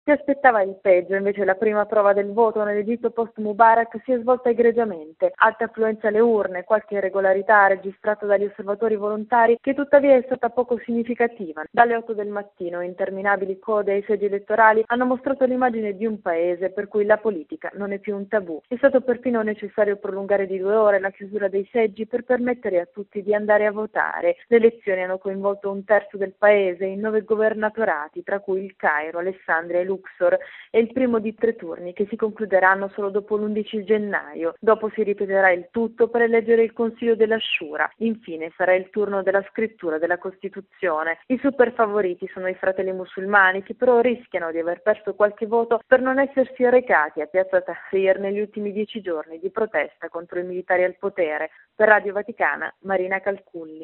Si aspettava il peggio, invece la prima prova del voto nell'Egitto post-Mubarak si è svolta egregiamente. Alta affluenza alle urne, qualche irregolarità registrata dagli osservatori volontari, che tuttavia è stata poco significativa. Dalle 8 del mattino interminabili code ai seggi elettorali hanno mostrato l'immagine di un paese per cui la politica non è più un tabù. È stato perfino necessario prolungare di 2 ore la chiusura dei seggi per permettere a tutti di andare a votare. Le elezioni hanno coinvolto un terzo del paese in 9 governatorati, tra cui il Cairo, Alessandria e Luxor, è il primo di 3 turni che si concluderanno solo dopo l'11 gennaio. Dopo si ripeterà il tutto per eleggere il Consiglio della Shura. Infine sarà il turno della scrittura della Costituzione. I super favoriti sono i Fratelli Musulmani, che però rischiano di aver perso qualche voto per non essersi recati a Piazza Tahrir negli ultimi 10 giorni di protesta contro i militari al potere. Per Radio Vaticana, Marina Calculli.